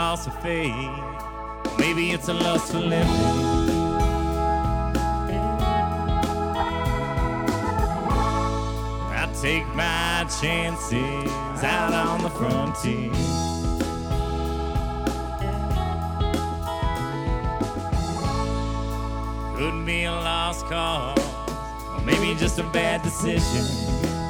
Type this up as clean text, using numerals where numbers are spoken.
loss of faith. Maybe it's a lust for living. I take my chances out on the frontier. Could be a lost cause, or maybe just a bad decision.